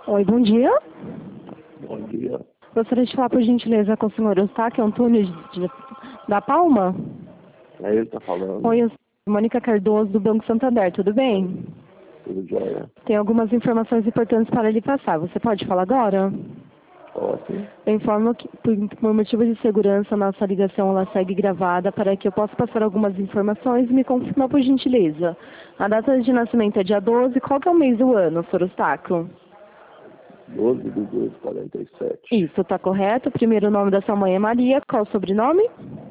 Oi, bom dia. Bom dia. Gostaria de falar, por gentileza, com o senhor Eustáquio Antunes da Palma? É ele que tá falando. Oi, eu sou Mônica Cardoso, do Banco Santander, tudo bem? Tudo jóia? Tem algumas informações importantes para lhe passar. Você pode falar agora? Ótimo. Eu informo que, por motivos de segurança, nossa ligação ela segue gravada para que eu possa passar algumas informações e me confirma, por gentileza. A data de nascimento é dia 12. Qual que é o mês do ano, senhor Eustáquio? 12/2/47. Isso, está correto. O primeiro nome da sua mãe é Maria. Qual o sobrenome?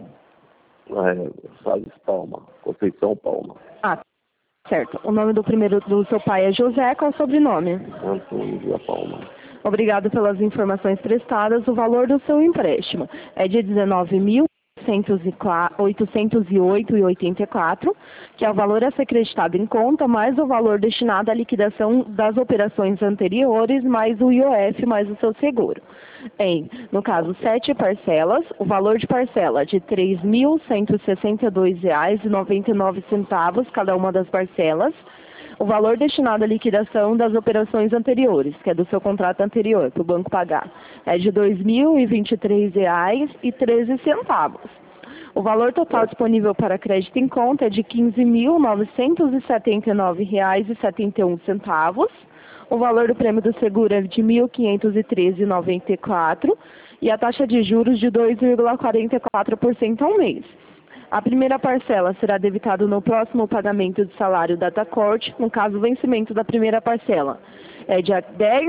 Salles Palma. Conceição Palma. Ah, certo. O nome do seu pai é José. Qual o sobrenome? Antônio da Palma. Obrigado pelas informações prestadas. O valor do seu empréstimo é de R$19.808,84, que é o valor a ser creditado em conta, mais o valor destinado à liquidação das operações anteriores, mais o IOF, mais o seu seguro. No caso, 7 parcelas, o valor de parcela de R$ 3.162,99, cada uma das parcelas. O valor destinado à liquidação das operações anteriores, que é do seu contrato anterior, para o banco pagar, é de R$ 2.023,13. O valor total disponível para crédito em conta é de R$ 15.979,71. O valor do prêmio do seguro é de R$ 1.513,94 e a taxa de juros de 2,44% ao mês. A primeira parcela será debitada no próximo pagamento de salário data corte, no caso, o vencimento da primeira parcela é dia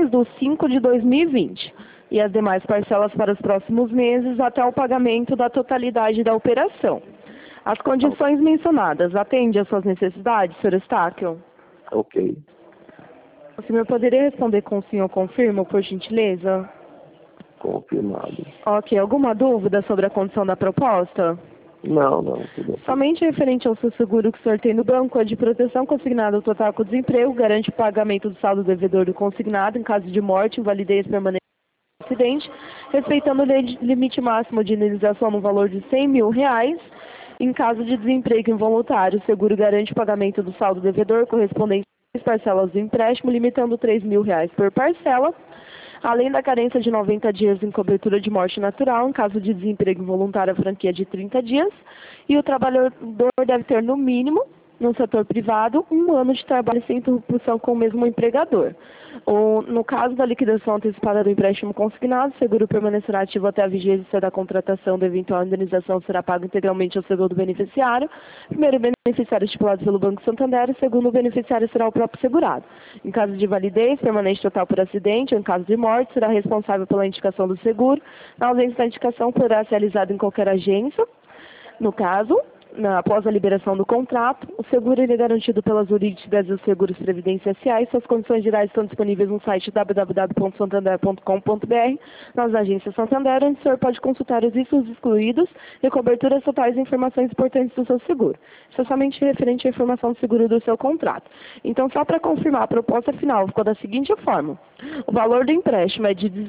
10/5/2020, e as demais parcelas para os próximos meses até o pagamento da totalidade da operação. As condições mencionadas atendem às suas necessidades, Sr. Eustáquio? Ok. O senhor poderia responder com o senhor confirma, por gentileza? Confirmado. Ok. Alguma dúvida sobre a condição da proposta? Não, tudo ok. Somente referente ao seu seguro que o senhor tem no banco, é de proteção consignado total com desemprego, garante o pagamento do saldo devedor do consignado em caso de morte, invalidez permanente ou acidente, respeitando o limite máximo de indenização no valor de R$100 mil. Em caso de desemprego involuntário, o seguro garante o pagamento do saldo devedor correspondente às parcelas do empréstimo, limitando R$3 mil por parcela. Além da carência de 90 dias em cobertura de morte natural, em caso de desemprego involuntário, a franquia de 30 dias, e o trabalhador deve ter, no mínimo, no setor privado, 1 ano de trabalho sem interrupção com o mesmo empregador. No caso da liquidação antecipada do empréstimo consignado, o seguro permanecerá ativo até a vigência da contratação da eventual indenização será pago integralmente ao seguro do beneficiário. Primeiro, o beneficiário estipulado pelo Banco Santander, e segundo, o beneficiário será o próprio segurado. Em caso de validez, permanente total por acidente, ou em caso de morte, será responsável pela indicação do seguro. Na ausência da indicação, poderá ser realizado em qualquer agência. No caso, após a liberação do contrato, o seguro é garantido pelas Zurich Brasil Seguros Previdência S.A. e suas condições gerais estão disponíveis no site www.santander.com.br, nas agências Santander, onde o senhor pode consultar os riscos excluídos e coberturas totais e informações importantes do seu seguro. Isso é somente referente à informação do seguro do seu contrato. Então, só para confirmar, a proposta final ficou da seguinte forma. O valor do empréstimo é de R$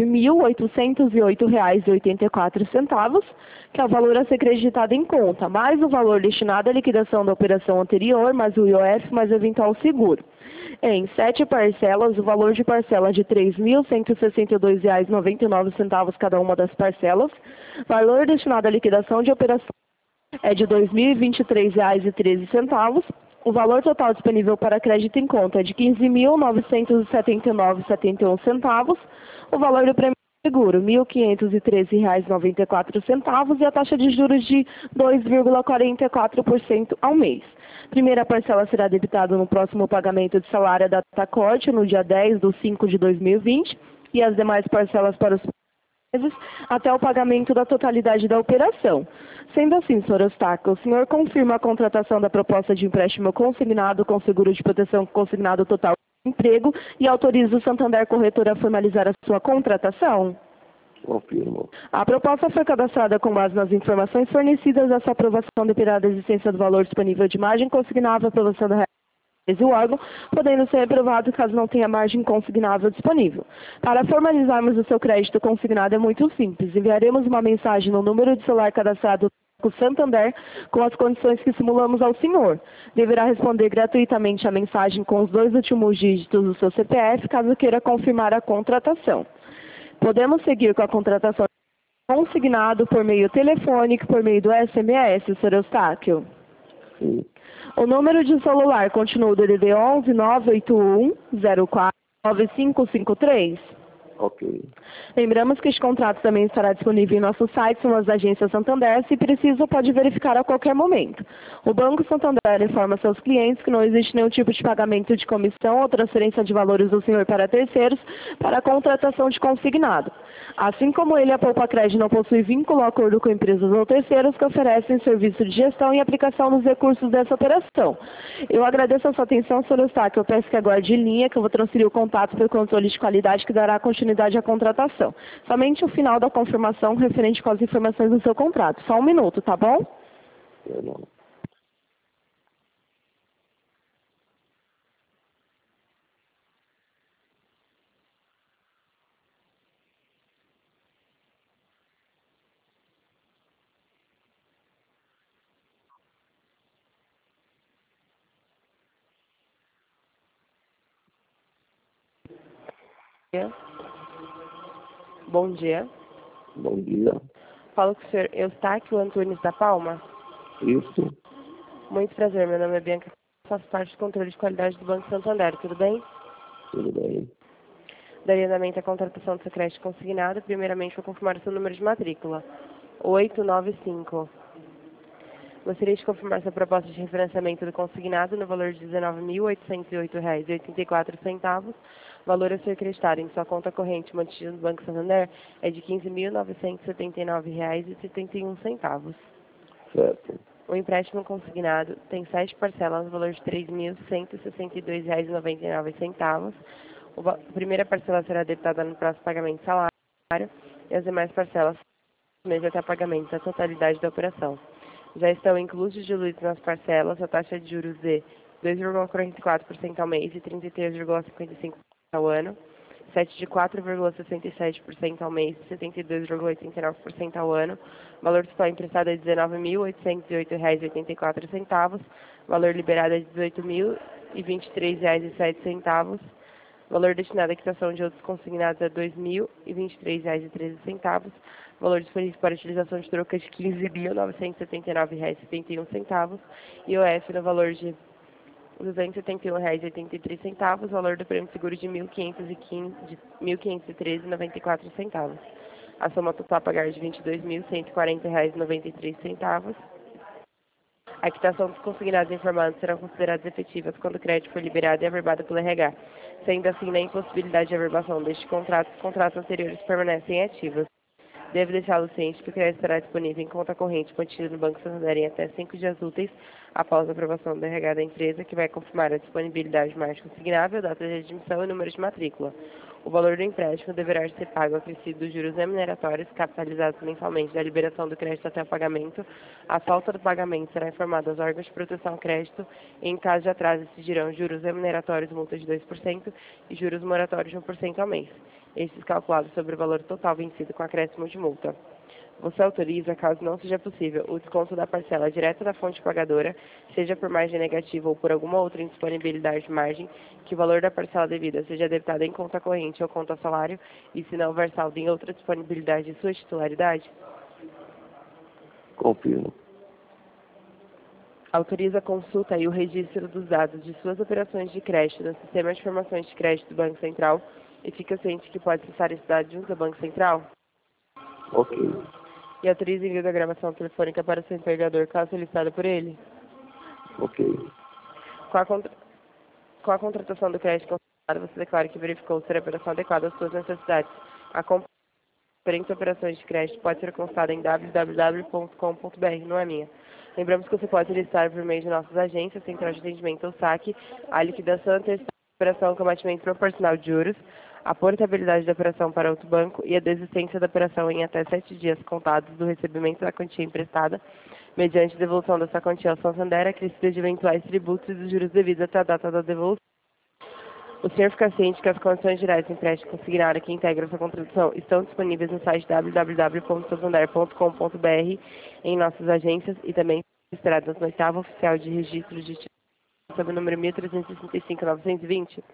19.808,84, que é o valor a ser creditado em conta, mais o valor destinado à liquidação da operação anterior, mais o IOF, mais o eventual seguro. Em 7 parcelas, o valor de parcela é de R$ 3.162,99 cada uma das parcelas. Valor destinado à liquidação de operação é de R$ 2.023,13. O valor total disponível para crédito em conta é de R$ 15.979,71. O valor do prêmio seguro, R$ 1.513,94 e a taxa de juros de 2,44% ao mês. Primeira parcela será debitada no próximo pagamento de salário da data corte, no dia 10/5/2020, e as demais parcelas para os meses até o pagamento da totalidade da operação. Sendo assim, Sr. Eustáquio, o senhor confirma a contratação da proposta de empréstimo consignado com seguro de proteção consignado total emprego e autoriza o Santander Corretora a formalizar a sua contratação? Confirmo. A proposta foi cadastrada com base nas informações fornecidas. A sua aprovação dependerá da existência do valor disponível de margem consignável pelo Santander e o órgão, podendo ser aprovado caso não tenha margem consignável disponível. Para formalizarmos o seu crédito consignado é muito simples. Enviaremos uma mensagem no número de celular cadastrado Santander com as condições que simulamos ao senhor. Deverá responder gratuitamente a mensagem com os 2 últimos dígitos do seu CPF, caso queira confirmar a contratação. Podemos seguir com a contratação consignado por meio telefônico, por meio do SMS, Sr. Eustáquio? Sim. O número de celular continua o DDD 11 981 04 9553. Ok. Lembramos que este contrato também estará disponível em nosso site, nas agências Santander. Se precisa, pode verificar a qualquer momento. O Banco Santander informa seus clientes que não existe nenhum tipo de pagamento de comissão ou transferência de valores do senhor para terceiros para a contratação de consignado. Assim como ele, a Poupa Crédito não possui vínculo ou acordo com empresas ou terceiros que oferecem serviço de gestão e aplicação dos recursos dessa operação. Eu agradeço a sua atenção, Sr. Eustáquio. Eu peço que aguarde em linha, que eu vou transferir o contato para o controle de qualidade que dará continuidade à contratação. Somente o final da confirmação referente com as informações do seu contrato. Só um minuto, tá bom? Eu não. Bom dia. Bom dia. Falo com o senhor Eustáquio Antunes da Palma. Isso. Muito prazer, meu nome é Bianca. Faço parte do controle de qualidade do Banco Santander, tudo bem? Tudo bem. Daria andamento à contratação do seu crédito consignado. Primeiramente, vou confirmar o seu número de matrícula. 895. Gostaria de confirmar sua proposta de refinanciamento do consignado no valor de R$ 19.808,84. Valor a ser acreditado em sua conta corrente mantida no Banco Santander é de R$ 15.979,71. Certo. O empréstimo consignado tem 7 parcelas no valor de R$ 3.162,99. A primeira parcela será debitada no próximo pagamento de salário e as demais parcelas mês até o pagamento da totalidade da operação. Já estão inclusos diluídos nas parcelas a taxa de juros de 2,44% ao mês e 33,55% ao ano, 7 de 4,67% ao mês e 72,89% ao ano, valor total emprestado é de R$ 19.808,84, valor liberado é de R$ 18.023,07, valor destinado à quitação de outros consignados é R$ 2.023,13, valor disponível para utilização de trocas de R$ 15.979,71, IOF no valor de R$ 271,83, valor do prêmio de seguro de R$ 1.513,94. A soma total a pagar de R$ 22.140,93. A quitação dos consignados informados serão consideradas efetivas quando o crédito for liberado e averbado pelo RH. Sendo assim, na impossibilidade de averbação deste contrato, os contratos anteriores permanecem ativos. Devo deixá-lo ciente que o crédito estará disponível em conta corrente mantida no Banco Santander em até 5 dias úteis após a aprovação do RH da empresa, que vai confirmar a disponibilidade de margem consignável, data de admissão e número de matrícula. O valor do empréstimo deverá ser pago acrescido dos juros remuneratórios capitalizados mensalmente da liberação do crédito até o pagamento. A falta do pagamento será informada aos órgãos de proteção ao crédito e, em caso de atraso, exigirão juros remuneratórios multa de 2% e juros moratórios de 1% ao mês. Estes calculados sobre o valor total vencido com acréscimo de multa. Você autoriza, caso não seja possível, o desconto da parcela direta da fonte pagadora, seja por margem negativa ou por alguma outra indisponibilidade de margem, que o valor da parcela devida seja debitado em conta corrente ou conta salário, e se não houver saldo em outra disponibilidade de sua titularidade? Confirmo. Autoriza a consulta e o registro dos dados de suas operações de crédito no Sistema de Informações de Crédito do Banco Central e fica ciente que pode acessar esses dados junto ao Banco Central? Ok. E autoriza o envio da gravação telefônica para o seu empregador, caso solicitado por ele? Ok. Com a contratação do crédito consignado, você declara que verificou ser a operação adequada às suas necessidades. A diferentes operações de crédito pode ser consultada em www.com.br, não é minha. Lembramos que você pode solicitar por meio de nossas agências, Central de Atendimento ou SAC, a liquidação antecipada da operação com abatimento proporcional de juros, a portabilidade da operação para outro banco e a desistência da operação em até 7 dias contados do recebimento da quantia emprestada, mediante devolução dessa quantia ao Santander, acrescida de eventuais tributos e dos juros devidos até a data da devolução. O senhor fica ciente que as condições gerais do empréstimo consignado que integram essa contratação estão disponíveis no site www.santander.com.br, em nossas agências e também registradas no 8º Oficial de Registro de Títulos sob o número 1365-920.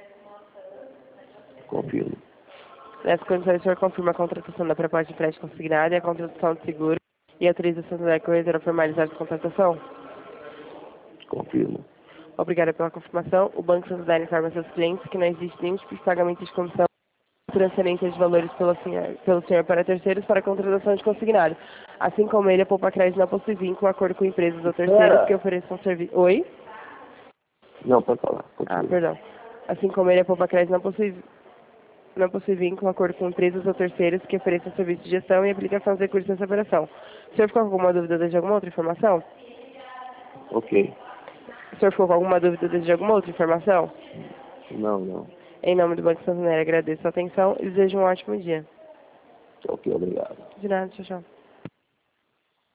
Confirmo. Nessas condições, o senhor confirma a contratação da proposta de empréstimo consignado e a contratação de seguro e autoriza a Santander Corretora a formalizar essa contratação? Confirmo. Obrigada pela confirmação. O Banco Santander informa seus clientes que não existe nenhum tipo de pagamento de comissão ou transferência de valores pelo senhor para terceiros para a contratação de consignado. Assim como ele, a Poupa Crédito não possui vínculo, acordo com empresas ou terceiros que ofereçam serviço. Oi? Não, pode falar. Ah, perdão. Assim como ele, a Poupa Crédito não possui vínculo, acordo com empresas ou terceiros que ofereçam serviço de gestão e aplicação de recursos nessa operação. O senhor ficou com alguma dúvida de alguma outra informação? Ok. O senhor ficou com alguma dúvida de alguma outra informação? Não, não. Em nome do Banco Santander, agradeço a atenção e desejo um ótimo dia. Ok, obrigado. De nada, tchau, tchau.